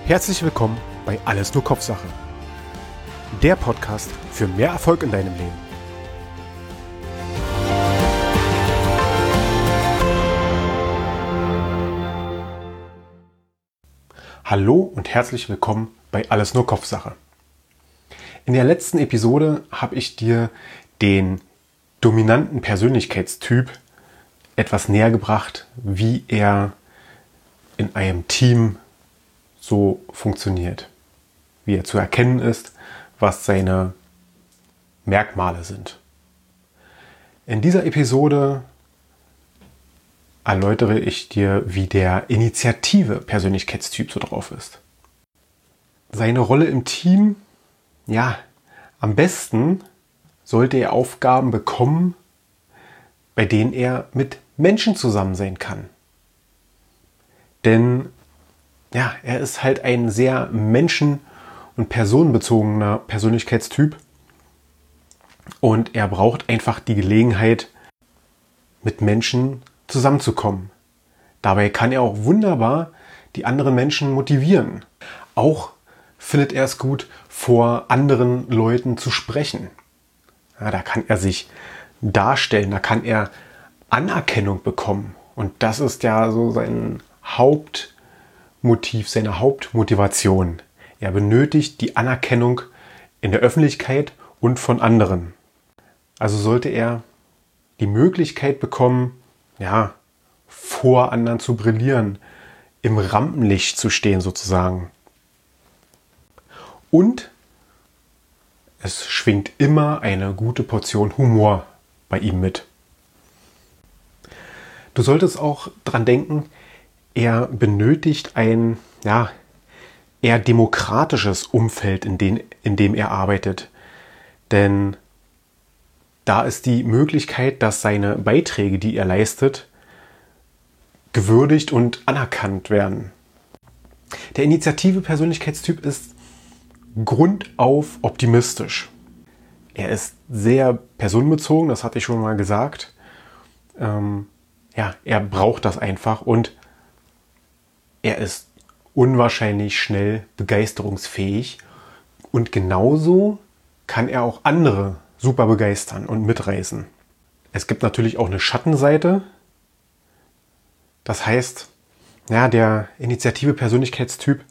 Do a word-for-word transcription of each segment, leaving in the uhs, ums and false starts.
Herzlich willkommen bei Alles nur Kopfsache. Der Podcast für mehr Erfolg in deinem Leben. Hallo und herzlich willkommen bei Alles nur Kopfsache. In der letzten Episode habe ich dir den dominanten Persönlichkeitstyp etwas näher gebracht, wie er in einem Team so funktioniert, wie er zu erkennen ist, was seine Merkmale sind. In dieser Episode erläutere ich dir, wie der Initiative-Persönlichkeitstyp so drauf ist. Seine Rolle im Team, ja, am besten sollte er Aufgaben bekommen, bei denen er mit Menschen zusammen sein kann. Denn ja, er ist halt ein sehr menschen- und personenbezogener Persönlichkeitstyp und er braucht einfach die Gelegenheit, mit Menschen zusammenzukommen. Dabei kann er auch wunderbar die anderen Menschen motivieren. Auch findet er es gut, vor anderen Leuten zu sprechen. Ja, da kann er sich darstellen, da kann er Anerkennung bekommen. Und das ist ja so sein Hauptmotiv, seine Hauptmotivation. Er benötigt die Anerkennung in der Öffentlichkeit und von anderen. Also sollte er die Möglichkeit bekommen, ja, vor anderen zu brillieren, im Rampenlicht zu stehen sozusagen. Und es schwingt immer eine gute Portion Humor bei ihm mit. Du solltest auch dran denken, er benötigt ein ja, eher demokratisches Umfeld, in, den, in dem er arbeitet. Denn da ist die Möglichkeit, dass seine Beiträge, die er leistet, gewürdigt und anerkannt werden. Der Initiative-Persönlichkeitstyp ist grundauf optimistisch. Er ist sehr personenbezogen, das hatte ich schon mal gesagt. Ähm, ja, er braucht das einfach und er ist unwahrscheinlich schnell begeisterungsfähig und genauso kann er auch andere super begeistern und mitreißen. Es gibt natürlich auch eine Schattenseite. Das heißt, ja, der Initiative-Persönlichkeitstyp,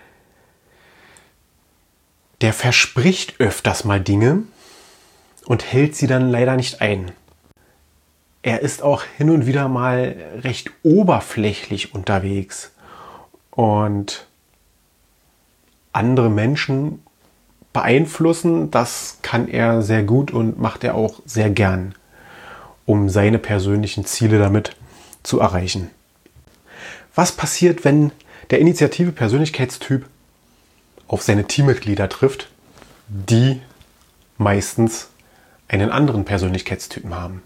der verspricht öfters mal Dinge und hält sie dann leider nicht ein. Er ist auch hin und wieder mal recht oberflächlich unterwegs und andere Menschen beeinflussen, das kann er sehr gut und macht er auch sehr gern, um seine persönlichen Ziele damit zu erreichen. Was passiert, wenn der Initiative-Persönlichkeitstyp auf seine Teammitglieder trifft, die meistens einen anderen Persönlichkeitstypen haben?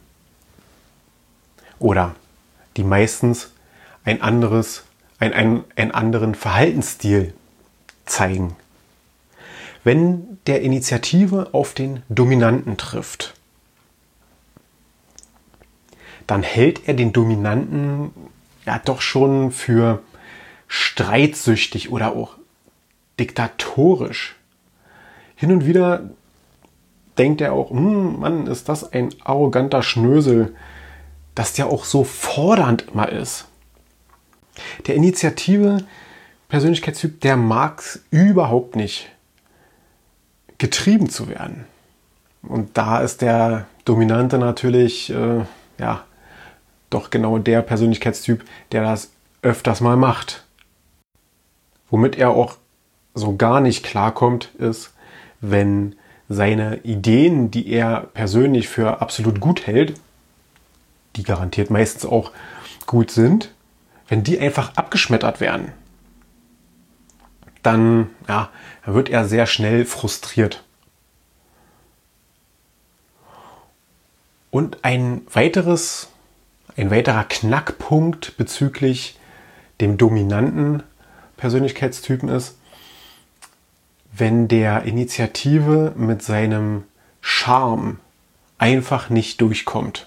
Oder die meistens ein anderes, ein, ein, einen anderen Verhaltensstil zeigen? Wenn der Initiative auf den Dominanten trifft, dann hält er den Dominanten ja doch schon für streitsüchtig oder auch diktatorisch. Hin und wieder denkt er auch, hm, Mann, ist das ein arroganter Schnösel, dass der auch so fordernd immer ist. Der Initiative-Persönlichkeitstyp, der mag es überhaupt nicht, getrieben zu werden. Und da ist der Dominante natürlich, äh, ja, doch genau der Persönlichkeitstyp, der das öfters mal macht. Womit er auch so gar nicht klarkommt, ist, wenn seine Ideen, die er persönlich für absolut gut hält, die garantiert meistens auch gut sind, wenn die einfach abgeschmettert werden, dann ja, wird er sehr schnell frustriert. Und ein weiteres, ein weiterer Knackpunkt bezüglich dem dominanten Persönlichkeitstypen ist, wenn der Initiative mit seinem Charme einfach nicht durchkommt.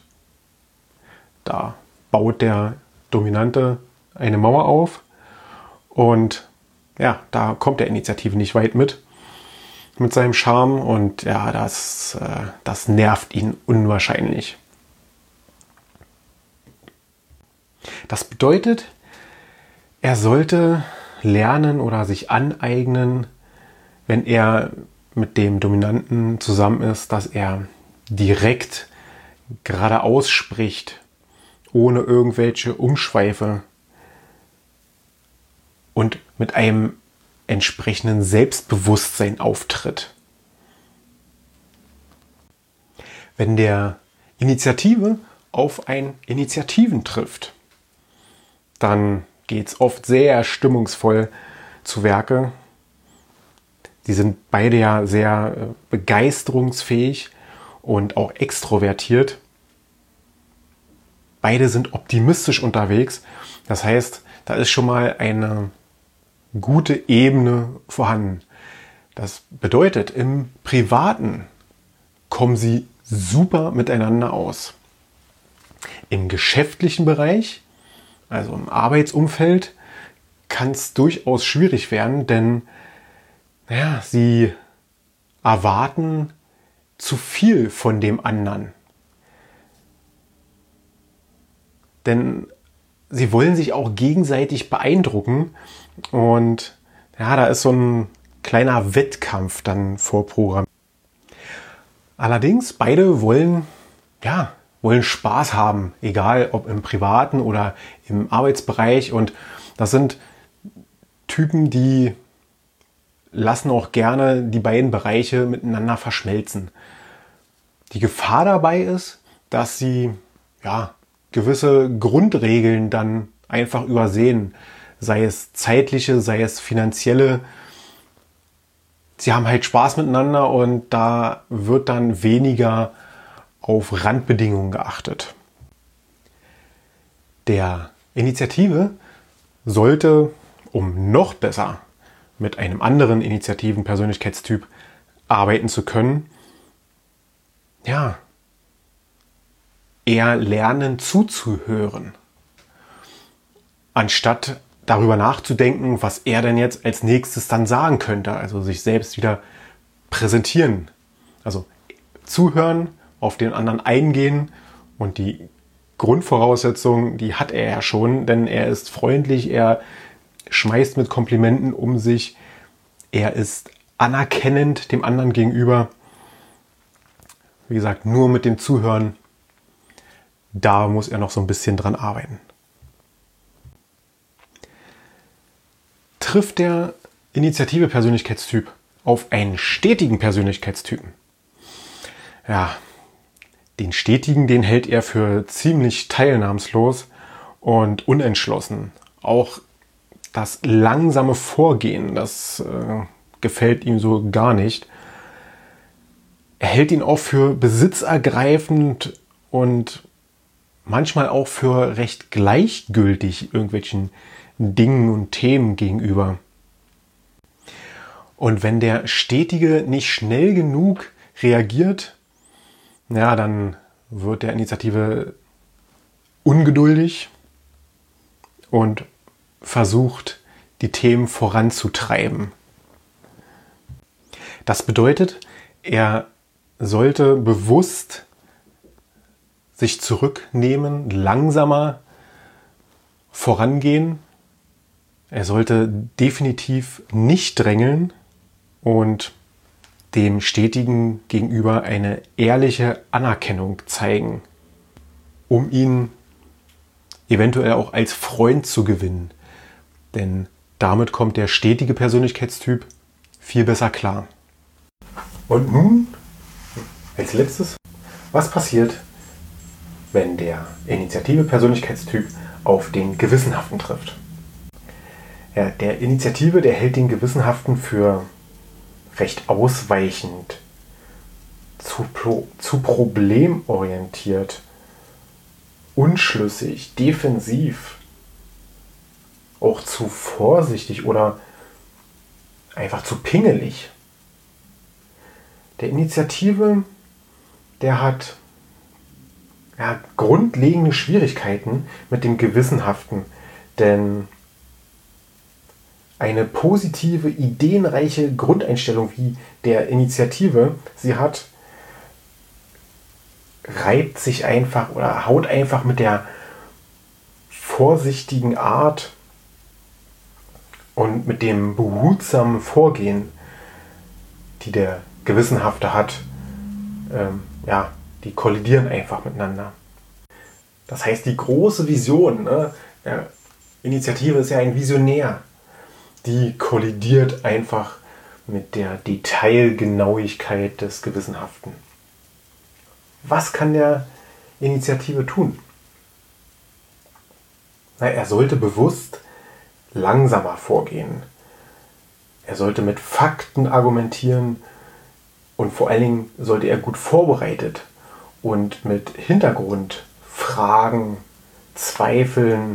Da baut der Dominante eine Mauer auf und ja, da kommt der Initiative nicht weit mit, mit seinem Charme und ja, das, äh, das nervt ihn unwahrscheinlich. Das bedeutet, er sollte lernen oder sich aneignen, wenn er mit dem Dominanten zusammen ist, dass er direkt geradeaus spricht, ohne irgendwelche Umschweife und mit einem entsprechenden Selbstbewusstsein auftritt. Wenn der Initiative auf ein Initiativen trifft, dann geht es oft sehr stimmungsvoll zu Werke. Die sind beide ja sehr begeisterungsfähig und auch extrovertiert. Beide sind optimistisch unterwegs. Das heißt, da ist schon mal eine gute Ebene vorhanden. Das bedeutet, im Privaten kommen sie super miteinander aus. Im geschäftlichen Bereich, also im Arbeitsumfeld, kann es durchaus schwierig werden, denn naja, sie erwarten zu viel von dem anderen. Denn sie wollen sich auch gegenseitig beeindrucken und ja, da ist so ein kleiner Wettkampf dann vorprogrammiert. Allerdings, beide wollen, ja, wollen Spaß haben, egal ob im privaten oder im Arbeitsbereich. Und das sind Typen, die lassen auch gerne die beiden Bereiche miteinander verschmelzen. Die Gefahr dabei ist, dass sie ja, gewisse Grundregeln dann einfach übersehen, sei es zeitliche, sei es finanzielle. Sie haben halt Spaß miteinander und da wird dann weniger auf Randbedingungen geachtet. Der Initiative sollte, um noch besser mit einem anderen Initiativen-Persönlichkeitstyp arbeiten zu können, ja, eher lernen zuzuhören, anstatt darüber nachzudenken, was er denn jetzt als nächstes dann sagen könnte, also sich selbst wieder präsentieren. Also zuhören, auf den anderen eingehen und die Grundvoraussetzungen, die hat er ja schon, denn er ist freundlich, er schmeißt mit Komplimenten um sich, er ist anerkennend dem anderen gegenüber. Wie gesagt, nur mit dem Zuhören, da muss er noch so ein bisschen dran arbeiten. Trifft der Initiative-Persönlichkeitstyp auf einen stetigen Persönlichkeitstypen? Ja, den stetigen, den hält er für ziemlich teilnahmslos und unentschlossen. Auch das langsame Vorgehen, das äh, gefällt ihm so gar nicht. Er hält ihn auch für besitzergreifend und manchmal auch für recht gleichgültig irgendwelchen Dingen und Themen gegenüber. Und wenn der Stetige nicht schnell genug reagiert, ja, dann wird der Initiative ungeduldig und versucht, die Themen voranzutreiben. Das bedeutet, er sollte bewusst sich zurücknehmen, langsamer vorangehen. Er sollte definitiv nicht drängeln und dem Stetigen gegenüber eine ehrliche Anerkennung zeigen, um ihn eventuell auch als Freund zu gewinnen. Denn damit kommt der stetige Persönlichkeitstyp viel besser klar. Und nun, als letztes, was passiert, wenn der Initiative-Persönlichkeitstyp auf den Gewissenhaften trifft? Ja, der Initiative, der hält den Gewissenhaften für recht ausweichend, zu, pro, zu problemorientiert, unschlüssig, defensiv, auch zu vorsichtig oder einfach zu pingelig. Der Initiative, der hat ja, grundlegende Schwierigkeiten mit dem Gewissenhaften, denn eine positive, ideenreiche Grundeinstellung wie der Initiative sie hat, reibt sich einfach oder haut einfach mit der vorsichtigen Art und mit dem behutsamen Vorgehen, die der Gewissenhafte hat, ähm, ja, die kollidieren einfach miteinander. Das heißt, die große Vision, ne, der Initiative ist ja ein Visionär, die kollidiert einfach mit der Detailgenauigkeit des Gewissenhaften. Was kann der Initiative tun? Na, er sollte bewusst langsamer vorgehen. Er sollte mit Fakten argumentieren und vor allen Dingen sollte er gut vorbereitet und mit Hintergrundfragen, Zweifeln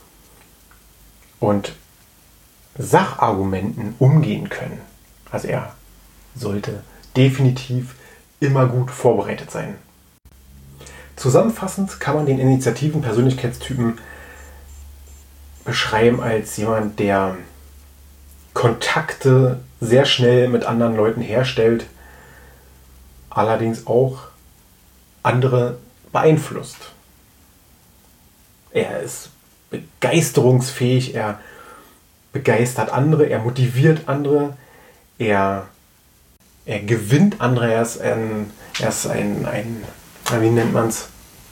und Sachargumenten umgehen können. Also er sollte definitiv immer gut vorbereitet sein. Zusammenfassend kann man den Initiativen-Persönlichkeitstypen beschreiben als jemand, der Kontakte sehr schnell mit anderen Leuten herstellt, allerdings auch andere beeinflusst. Er ist begeisterungsfähig, er begeistert andere, er motiviert andere, er, er gewinnt andere, er ist ein, er ist ein, ein wie nennt man es,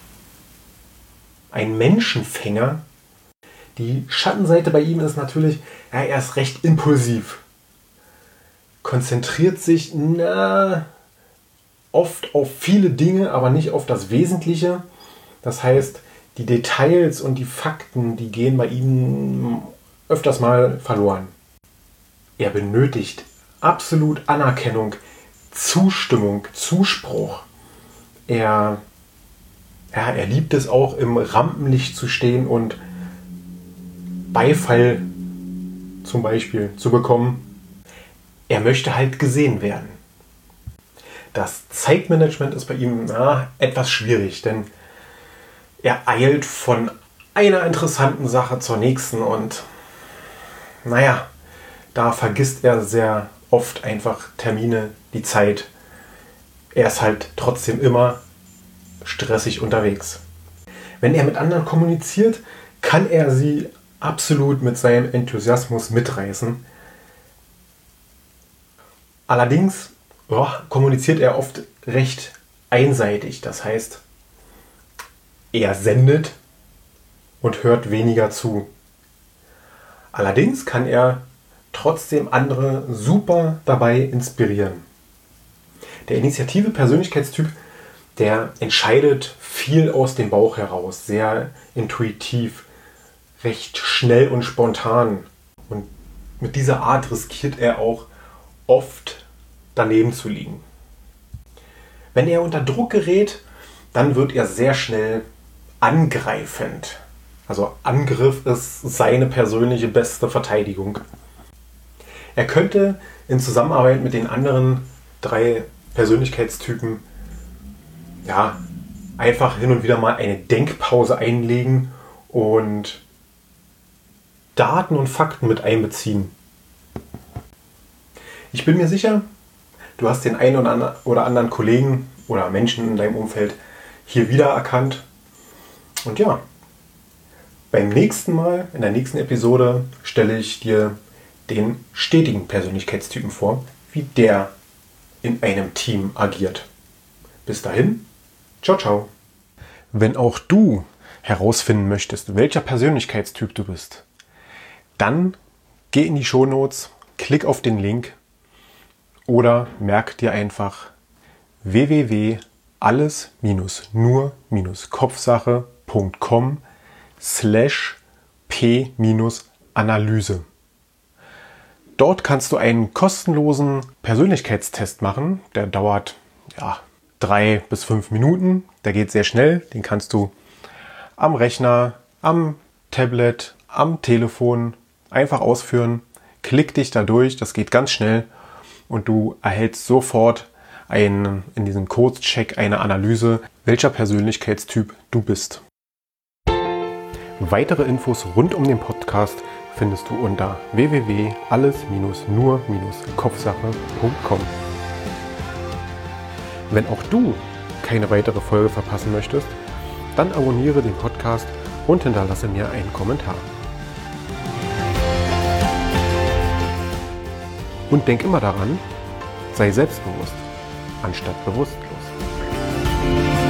ein Menschenfänger. Die Schattenseite bei ihm ist natürlich, ja, er ist recht impulsiv, konzentriert sich na, oft auf viele Dinge, aber nicht auf das Wesentliche. Das heißt, die Details und die Fakten, die gehen bei ihm öfters mal verloren. Er benötigt absolut Anerkennung, Zustimmung, Zuspruch. Er, ja, er liebt es auch, im Rampenlicht zu stehen und Beifall zum Beispiel zu bekommen. Er möchte halt gesehen werden. Das Zeitmanagement ist bei ihm na, etwas schwierig, denn er eilt von einer interessanten Sache zur nächsten und naja, da vergisst er sehr oft einfach Termine, die Zeit. Er ist halt trotzdem immer stressig unterwegs. Wenn er mit anderen kommuniziert, kann er sie absolut mit seinem Enthusiasmus mitreißen. Allerdings oh, kommuniziert er oft recht einseitig. Das heißt, er sendet und hört weniger zu. Allerdings kann er trotzdem andere super dabei inspirieren. Der Initiative-Persönlichkeitstyp, der entscheidet viel aus dem Bauch heraus, sehr intuitiv, recht schnell und spontan. Und mit dieser Art riskiert er auch oft daneben zu liegen. Wenn er unter Druck gerät, dann wird er sehr schnell angreifend. Also Angriff ist seine persönliche beste Verteidigung. Er könnte in Zusammenarbeit mit den anderen drei Persönlichkeitstypen ja, einfach hin und wieder mal eine Denkpause einlegen und Daten und Fakten mit einbeziehen. Ich bin mir sicher, du hast den einen oder anderen Kollegen oder Menschen in deinem Umfeld hier wiedererkannt. Und ja, beim nächsten Mal, in der nächsten Episode, stelle ich dir den stetigen Persönlichkeitstypen vor, wie der in einem Team agiert. Bis dahin, ciao, ciao. Wenn auch du herausfinden möchtest, welcher Persönlichkeitstyp du bist, dann geh in die Shownotes, klick auf den Link oder merk dir einfach w w w punkt alles nur kopfsache punkt com slash p Analyse. Dort kannst du einen kostenlosen Persönlichkeitstest machen. Der dauert ja, drei bis fünf Minuten. Der geht sehr schnell. Den kannst du am Rechner, am Tablet, am Telefon einfach ausführen. Klick dich da durch. Das geht ganz schnell. Und du erhältst sofort ein, in diesem Kurzcheck eine Analyse, welcher Persönlichkeitstyp du bist. Weitere Infos rund um den Podcast findest du unter w w w punkt alles nur kopfsache punkt com. Wenn auch du keine weitere Folge verpassen möchtest, dann abonniere den Podcast und hinterlasse mir einen Kommentar. Und denk immer daran, sei selbstbewusst anstatt bewusstlos.